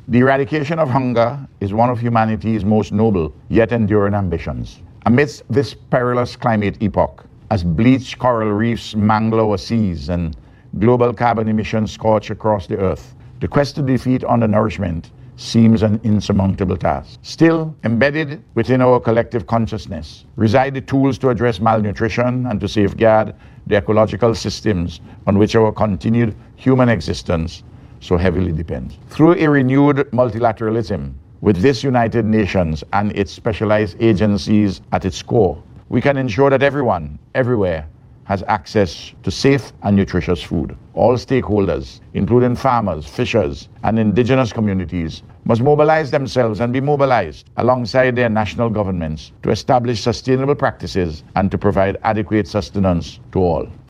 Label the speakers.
Speaker 1: The eradication of hunger is one of humanity's most noble yet enduring ambitions. Amidst this perilous climate epoch, as bleached coral reefs mangle our seas and global carbon emissions scorch across the earth, the quest to defeat undernourishment seems an insurmountable task. Still, embedded within our collective consciousness reside the tools to address malnutrition and to safeguard the ecological systems on which our continued human existence so heavily depends. Through a renewed multilateralism, with this United Nations and its specialized agencies at its core, we can ensure that everyone, everywhere, has access to safe and nutritious food. All stakeholders, including farmers, fishers, and indigenous communities, must mobilize themselves and be mobilized alongside their national governments to establish sustainable practices and to provide adequate sustenance to all.